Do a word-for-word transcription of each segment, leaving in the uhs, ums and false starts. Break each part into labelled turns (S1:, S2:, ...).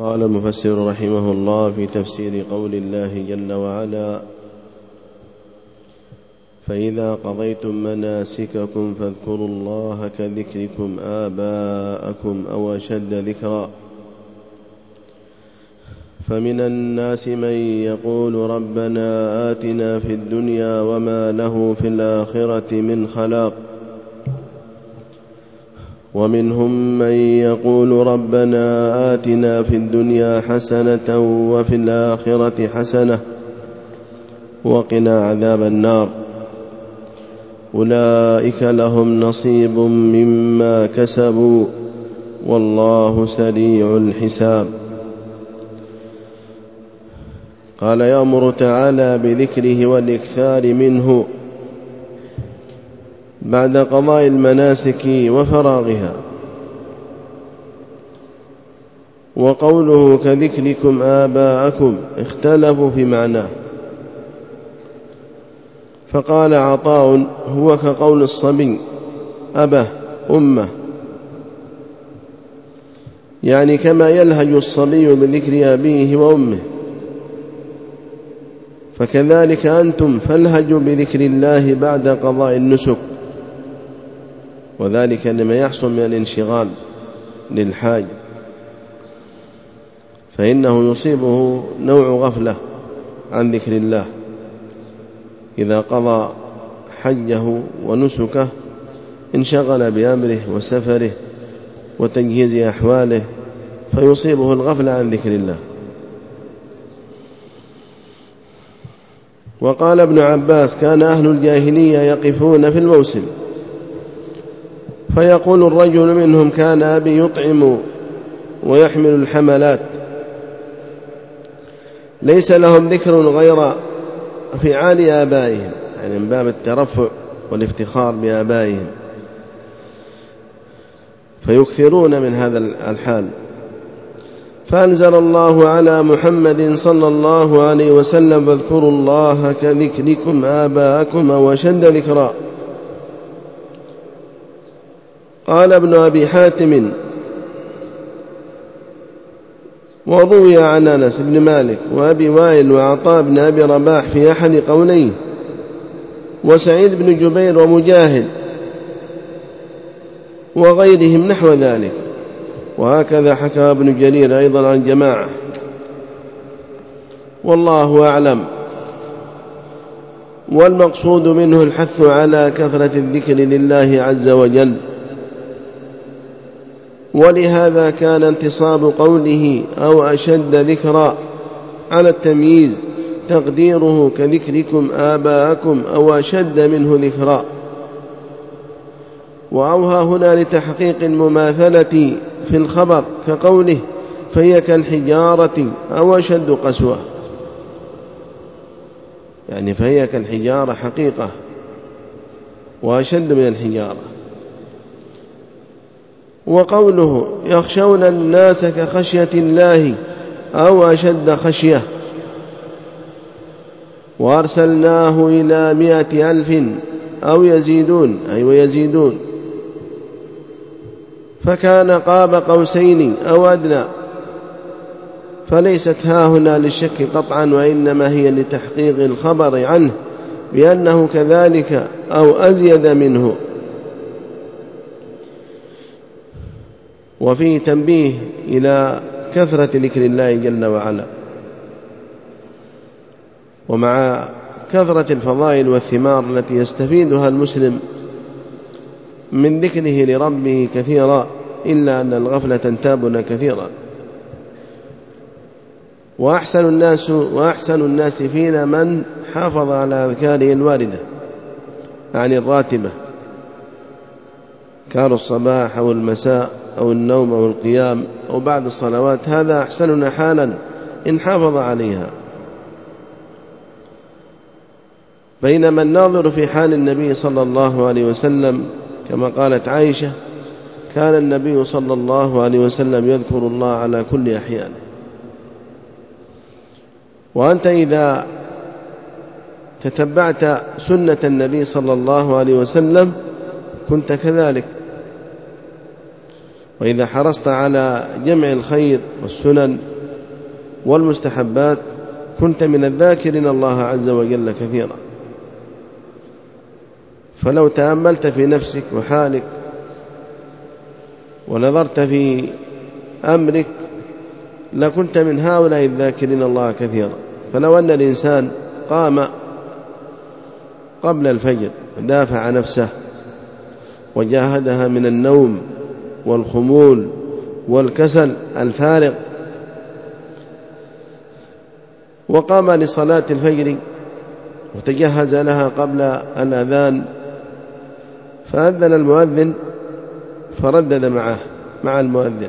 S1: قال المفسر رحمه الله في تفسير قول الله جل وعلا: فإذا قضيتم مناسككم فاذكروا الله كذكركم آباءكم أو أشد ذكرا. فمن الناس من يقول ربنا آتنا في الدنيا وما له في الآخرة من خلاق، ومنهم من يقول ربنا آتنا في الدنيا حسنة وفي الآخرة حسنة وقنا عذاب النار. أولئك لهم نصيب مما كسبوا والله سريع الحساب. قال: يأمر تعالى بذكره والإكثار منه بعد قضاء المناسك وفراغها. وقوله كذكركم آباءكم اختلفوا في معناه، فقال عطاء: هو كقول الصبي أبه أمه، يعني كما يلهج الصبي بذكر أبيه وأمه، فكذلك أنتم فالهجوا بذكر الله بعد قضاء النسك، وذلك لما يحصل من الانشغال للحاج، فإنه يصيبه نوع غفلة عن ذكر الله إذا قضى حجه ونسكه، انشغل بأمره وسفره وتجهيز أحواله، فيصيبه الغفلة عن ذكر الله. وقال ابن عباس: كان أهل الجاهلية يقفون في الموسم، فيقول الرجل منهم: كان أبي يطعم ويحمل الحملات، ليس لهم ذكر غير فعال آبائهم، يعني من باب الترفع والافتخار بآبائهم، فيكثرون من هذا الحال. فأنزل الله على محمد صلى الله عليه وسلم: فاذكروا الله كذكركم آباءكم أو أشد ذكرا. قال ابن أبي حاتم: وروي عن أنس بن مالك وأبي وائل وعطاء بن أبي رباح في أحد قوليه، وسعيد بن جبير ومجاهد وغيرهم نحو ذلك، وهكذا حكى ابن جرير أيضا عن جماعة، والله أعلم. والمقصود منه الحث على كثرة الذكر لله عز وجل، ولهذا كان انتصاب قوله أو أشد ذكرا على التمييز، تقديره كذكركم آباءكم أو أشد منه ذكرا. وأوها هنا لتحقيق المماثلة في الخبر، كقوله: فهي كالحجارة أو أشد قسوة، يعني فهي كالحجارة حقيقة وأشد من الحجارة. وقوله: يخشون الناس كخشية الله أو أشد خشية، وأرسلناه إلى مائة ألف أو يزيدون، أي ويزيدون، فكان قاب قوسين أو أدنى، فليست هاهنا للشك قطعا، وإنما هي لتحقيق الخبر عنه بأنه كذلك أو أزيد منه. وفيه تنبيه إلى كثرة ذكر الله جل وعلا، ومع كثرة الفضائل والثمار التي يستفيدها المسلم من ذكره لربه كثيرا، إلا أن الغفلة تنتابنا كثيرا. وأحسن الناس وأحسن الناس فينا من حافظ على أذكاره الواردة، يعني الراتبة، كان الصباح أو المساء أو النوم أو القيام أو بعد الصلوات، هذا أحسننا حالا إن حافظ عليها. بينما الناظر في حال النبي صلى الله عليه وسلم كما قالت عائشة: كان النبي صلى الله عليه وسلم يذكر الله على كل أحيان. وأنت إذا تتبعت سنة النبي صلى الله عليه وسلم كنت كذلك. وإذا حرصت على جمع الخير والسنن والمستحبات كنت من الذاكرين الله عز وجل كثيرا. فلو تأملت في نفسك وحالك ونظرت في أمرك لكنت من هؤلاء الذاكرين الله كثيرا. فلو أن الإنسان قام قبل الفجر ودافع نفسه وجاهدها من النوم والخمول والكسل الفارغ وقام لصلاة الفجر وتجهز لها قبل الأذان فأذن المؤذن فردد معه مع المؤذن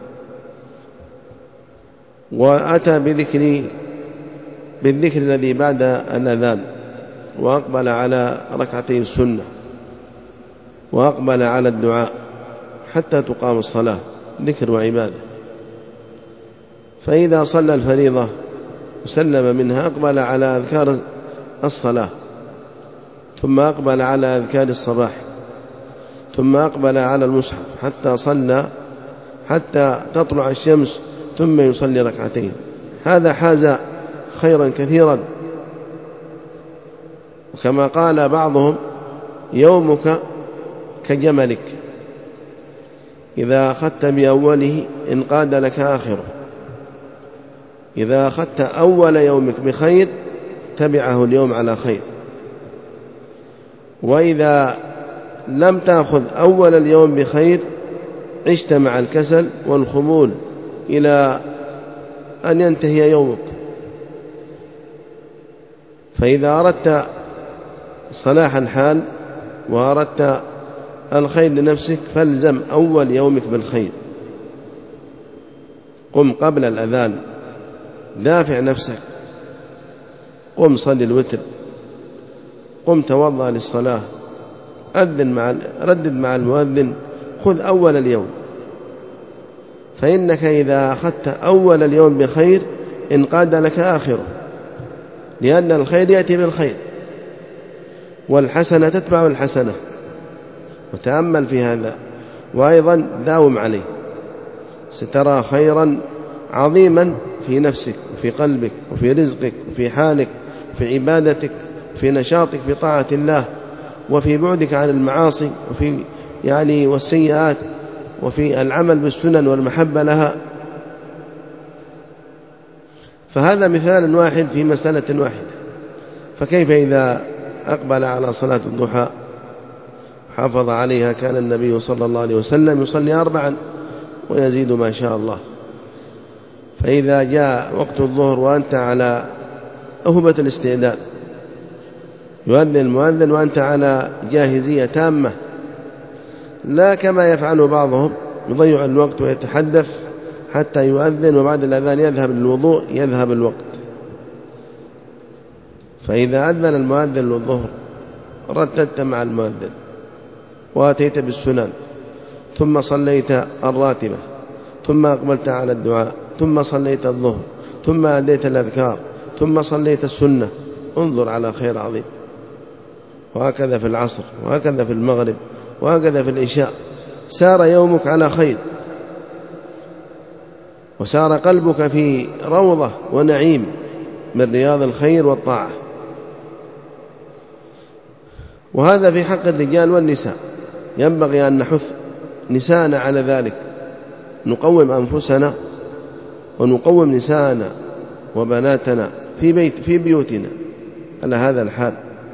S1: وأتى بذكر بالذكر الذي بعد الأذان وأقبل على ركعتي السنة وأقبل على الدعاء حتى تقام الصلاة ذكر وعبادة. فإذا صلى الفريضة وسلم منها أقبل على أذكار الصلاة ثم أقبل على أذكار الصباح ثم أقبل على المصحف حتى صلى حتى تطلع الشمس ثم يصلي ركعتين. هذا حاز خيرا كثيرا. وكما قال بعضهم يومك كجملك إذا أخذت بأوله انقاد لك آخره. إذا أخذت أول يومك بخير تبعه اليوم على خير، وإذا لم تأخذ أول اليوم بخير عشت مع الكسل والخمول إلى أن ينتهي يومك. فإذا أردت صلاح الحال وأردت الخير لنفسك فالزم أول يومك بالخير. قم قبل الأذان دافع نفسك، قم صلي الوتر، قم توضأ للصلاة، أذن مع ردد مع المؤذن، خذ أول اليوم. فإنك إذا أخذت أول اليوم بخير انقاد لك آخره، لأن الخير يأتي بالخير والحسنة تتبع الحسنة. وتأمل في هذا وأيضا داوم عليه، سترى خيرا عظيما في نفسك وفي قلبك وفي رزقك وفي حالك وفي عبادتك وفي نشاطك في طاعة الله وفي بعدك عن المعاصي وفي يعني والسيئات وفي العمل بالسنن والمحبة لها. فهذا مثال واحد في مسألة واحدة. فكيف إذا أقبل على صلاة الضحى حافظ عليها؟ كان النبي صلى الله عليه وسلم يصلي أربعا ويزيد ما شاء الله. فإذا جاء وقت الظهر وأنت على أهبة الاستعداد يؤذن المؤذن وأنت على جاهزية تامة، لا كما يفعل بعضهم يضيع الوقت ويتحدث حتى يؤذن وبعد الأذان يذهب للوضوء يذهب الوقت. فإذا أذن المؤذن للظهر رددت مع المؤذن وأتيت بالسنن ثم صليت الراتبة ثم أقبلت على الدعاء ثم صليت الظهر ثم أديت الأذكار ثم صليت السنة، انظر على خير عظيم. وهكذا في العصر وهكذا في المغرب وهكذا في العشاء، سار يومك على خير وسار قلبك في روضة ونعيم من رياض الخير والطاعة. وهذا في حق الرجال والنساء، ينبغي أن نحث نساءنا على ذلك، نقوم أنفسنا ونقوم نساءنا وبناتنا في بيت في بيوتنا على هذا الحال.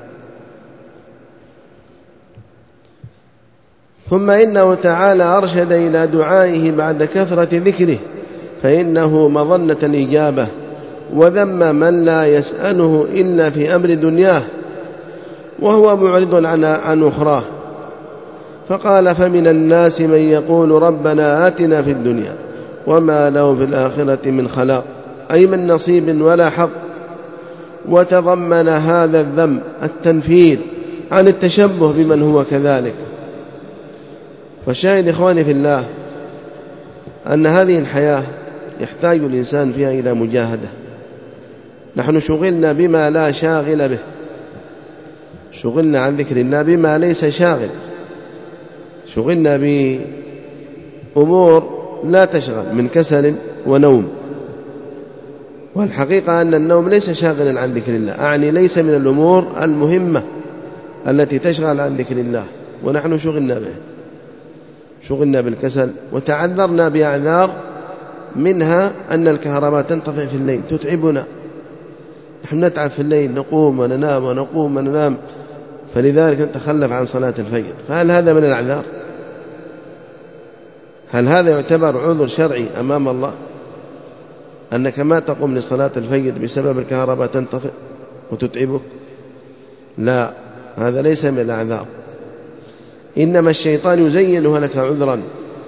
S1: ثم إنه تعالى أرشد إلى دعائه بعد كثرة ذكره، فإنه مظنة الإجابة، وذم من لا يسأله إلا في أمر دنياه وهو معرض عن, عن أخراه. فقال فمن الناس من يقول ربنا آتنا في الدنيا وما له في الآخرة من خلاق، أي من نصيب ولا حظ. وتضمن هذا الذم التنفير عن التشبه بمن هو كذلك. فالشاهد إخواني في الله أن هذه الحياة يحتاج الإنسان فيها إلى مجاهدة. نحن شغلنا بما لا شاغل به، شغلنا عن ذكر الله بما ليس شاغل، شغلنا أمور لا تشغل من كسل ونوم. والحقيقة أن النوم ليس شاغلا عن ذكر الله، أعني ليس من الأمور المهمة التي تشغل عن ذكر الله، ونحن شغلنا به، شغلنا بالكسل وتعذرنا بأعذار، منها أن الكهرباء تنطفئ في الليل تتعبنا، نحن نتعب في الليل، نقوم وننام ونقوم وننام، فلذلك نتخلف عن صلاة الفجر. فهل هذا من الأعذار؟ هل هذا يعتبر عذر شرعي أمام الله أنك ما تقوم لصلاة الفجر بسبب الكهرباء تنطفئ وتتعبك؟ لا، هذا ليس من الأعذار، إنما الشيطان يزينها لك عذرا.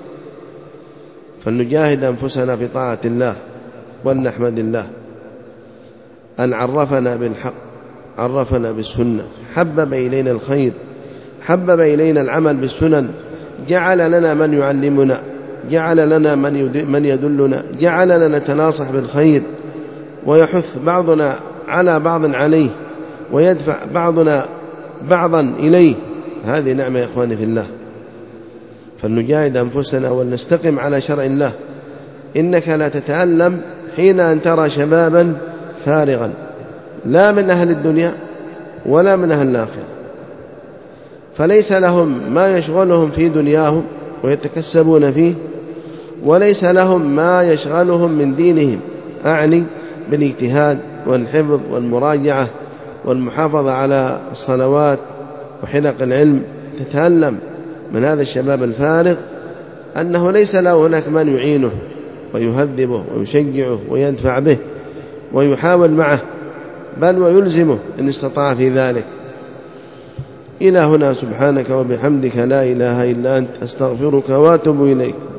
S1: فلنجاهد أنفسنا في طاعة الله، ولنحمد الله أن عرفنا بالحق، عرفنا بالسنة، حبب إلينا الخير، حبب إلينا العمل بالسنن، جعل لنا من يعلمنا، جعل لنا من يدلنا، جعلنا نتناصح بالخير، ويحث بعضنا على بعض عليه، ويدفع بعضنا بعضا إليه. هذه نعمة يا إخواني في الله. فلنجاهد أنفسنا ولنستقم على شرع الله. إنك لا تتألم حين أن ترى شبابا فارغا، لا من أهل الدنيا ولا من أهل الآخرة، فليس لهم ما يشغلهم في دنياهم ويتكسبون فيه، وليس لهم ما يشغلهم من دينهم، أعني بالاجتهاد والحفظ والمراجعة والمحافظة على الصلوات وحلق العلم. تتألم من هذا الشباب الفارغ أنه ليس له هناك من يعينه ويهذبه ويشجعه ويدفع به ويحاول معه، بل ويلزمه إن استطاع في ذلك. إلى هنا، سبحانك وبحمدك، لا إله إلا أنت، أستغفرك وأتوب إليك.